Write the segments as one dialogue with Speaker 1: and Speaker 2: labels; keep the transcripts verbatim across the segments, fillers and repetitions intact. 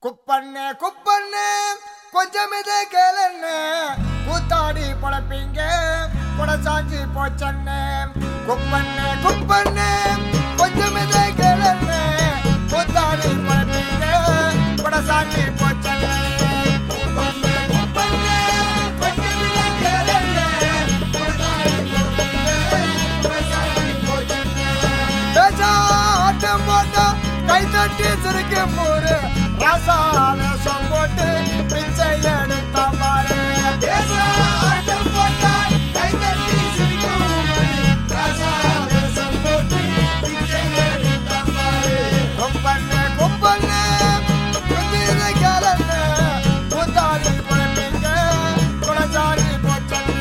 Speaker 1: குப்பண்ணே குப்பண்ணே கொஞ்சம் இதை கேளண்ணே கூத்தாடி பொழப்பீங்க கொட சாஞ்சி போச்சண்ணே குப்பண்ணே குப்பண்ணே கொஞ்சம் இதை கேளண்ணே கூத்தாடி பொழப்பீங்க கொட சாஞ்சி போச்சண்ணே கை தட்டி சிரிக்கும் போது ரசால சொம்போட்டு பிச்சை எடுத்த பாரு கை தட்டி சிரிக்கும் ரசால சொம்போட்டு பிச்சை எடுத்த பாரு குப்பண்ணே குப்பண்ணே புதிய காலண்ணே கூத்தாடி பொழப்பீங்க குலசாரி போச்சண்ணே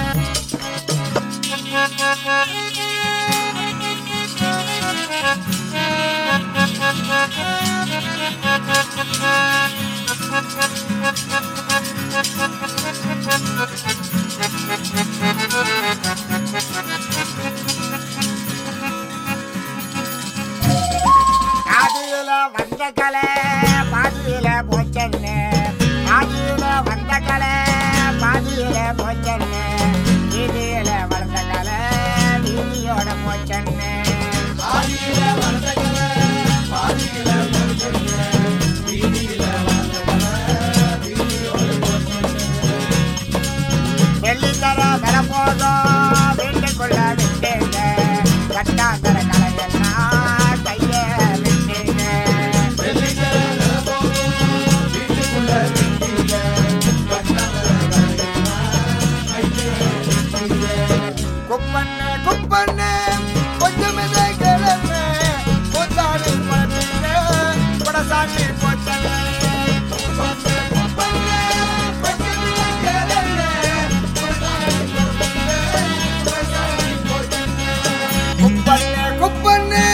Speaker 1: ஆதியில வந்த கலை பாதியில போச்சண்ணே ஆதியில வந்த கலை பாதியில போச்சண்ணே வீதியில வளர்ந்த கலை வீதியோட போச்சண்ணே ஆதியில வளர்ந்த கலை பாதியில போச்சண்ணே வீதியில வளர்ந்த கலை வீதியோட போச்சண்ணே வெள்ளித்தர வர போதும் வீட்டுக்குள்ள விட்டேங்க கட்டாந்தர கலையண்ணா கைய விட்டேங்க வெள்ளித்தர வர போதும் வீட்டுக்குள்ள விட்டேங்க கட்டாந்தர கலையண்ணா கைய விட்டேங்க குப்பண்ணே குப்பண்ணே கொஞ்சம் இதை கேளண்ணே கூத்தாடி பொழப்பீங்க கொட சாஞ்சி போச்சண்ணே குப்பண்ணே குப்பண்ணே கொஞ்சம் இதை கேளண்ணே கூத்தாடி பொழப்பீங்க கொட சாஞ்சி போச்சண்ணே குப்பண்ணே குப்பண்ணே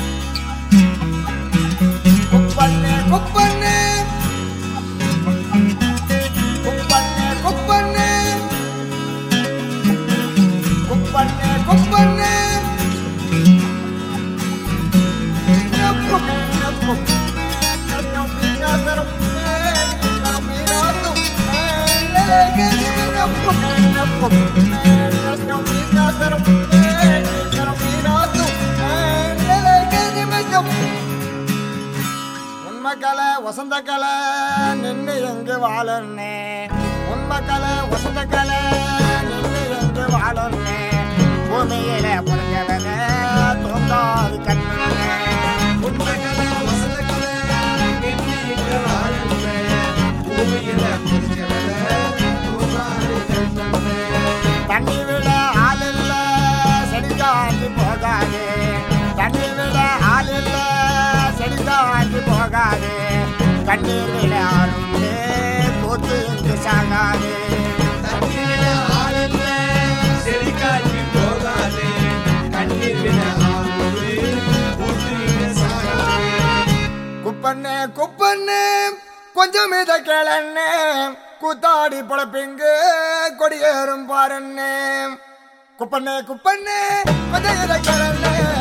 Speaker 1: குப்பண்ணே குப்பண்ணே குப்பண்ணே குப்பண்ணே குப்பண்ணே குப்பண்ணே உண்மக்கலை வசந்த கலை நின்று எங்கு வாழன்னே உண்மக்கலை வசந்த கலை நின்று எங்கு வாழன்னே பூமியில பொறுங்கவன தோங்காது கண்ணே உண்மக்கலை வசந்த கலை நின்று எங்கு வாழன்னே பூமியில பொறுங்கவன தோங்காது கண்ணே தண்ணி விட ஆள் இல்ல செடிக்காட்டி போகாது தண்ணி விட ஆள் இல்ல செடிக்காட்டி போகாது கண்ணீர் விட ஆளுண்டு கூத்து இங்கு சாகாது தண்ணி விட ஆள் இல்ல செடிக்காட்டி போகாது கண்ணீர் விட ஆளுண்டு கூத்து இங்கு சாகாது குப்பண்ணே குப்பண்ணே கொஞ்சம் இதை கேளண்ணே கூத்தாடி பொழப்பீங்க கொடியேறும் பாருண்ணே குப்பண்ணே குப்பண்ணே கொஞ்சம் இதை கேளண்ணே